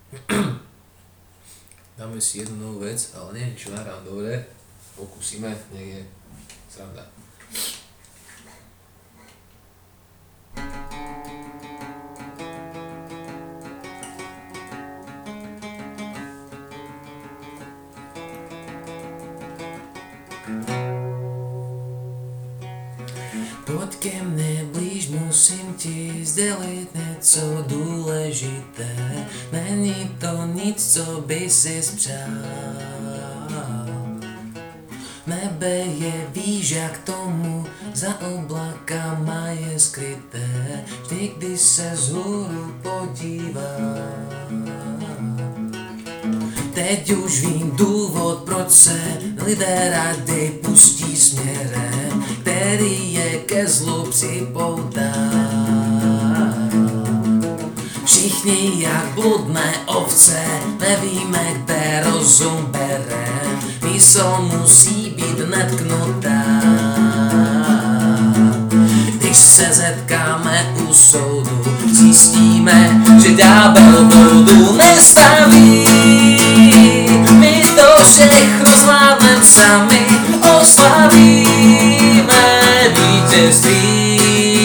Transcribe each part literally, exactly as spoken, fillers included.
Dáme si jednu novú vec, ale neviem, čo nahrám dobre. Pokúsime, nech je sranda. Pojď ke mne blíž, musím ti sdělit něco důležité. Není to nic, co by si spřál. Nebe je výš, jak tomu za oblakama je skryté. Vždy, když se vzhůru podívám. Teď už vím důvod, proč se lidé rádi pustí směrem, který je ke zlu připoutá. Všichni jak bludné ovce, nevíme, kde rozum berem, mysl musí být netknutá. Když se zetkáme u soudu, zjistíme, že ďábel vodu nestaví. My to všechno zvládnem sami, oslavíme vítězství.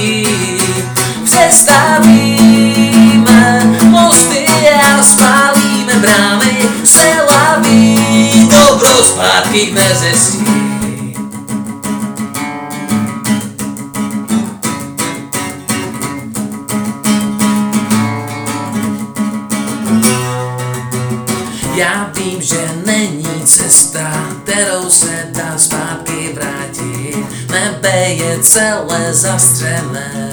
Přestavíme mosty a spálíme brány, se laví, dobro zpátky k nezestí. Já vím, že není cesta, kterou se dá zpátky vrátit. Nebe je celé zastřené.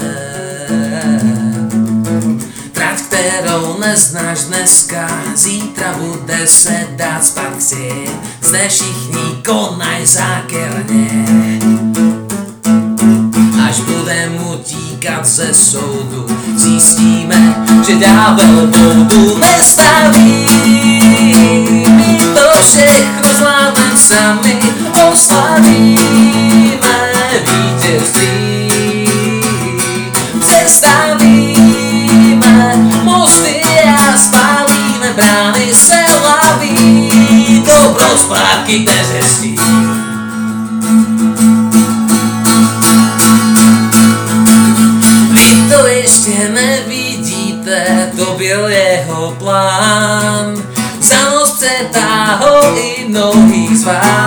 Trať, kterou neznáš dneska, zítra bude se dát spatřit. Zde všichni konaj zákerně. Až budem utíkat ze soudu, zjistíme, že ďábel vodu nestaví. My to všechno zvládnem sami, oslavíme vítězství. Přestavíme mosty a spálíme brány, se laví, dobro zpátky k neřestí. Vy to ještě nevidíte, to byl jeho plán. Za nos přetáhl i mnohých z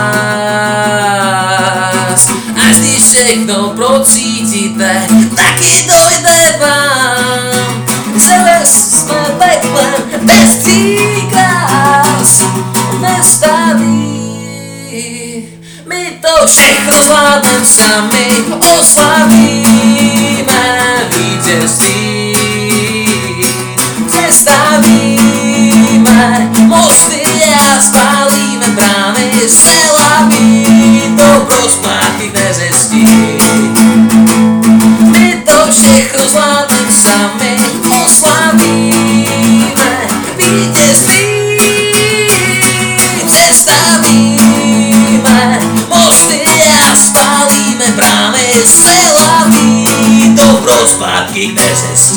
vás. Až když všechno procítíte, taky dojde vám. Celest jsme peklem, bez příkrás nestaví. My to všechno zvládnem sami, oslavíme vítězství. Přestavíme mosty a spálíme brány, se laví, dobro zpátky k neřestí. My to všechno zvládnem sami, oslavíme vítězství. Přestavíme mosty a spálíme brány, se laví, dobro zpátky k neřestí.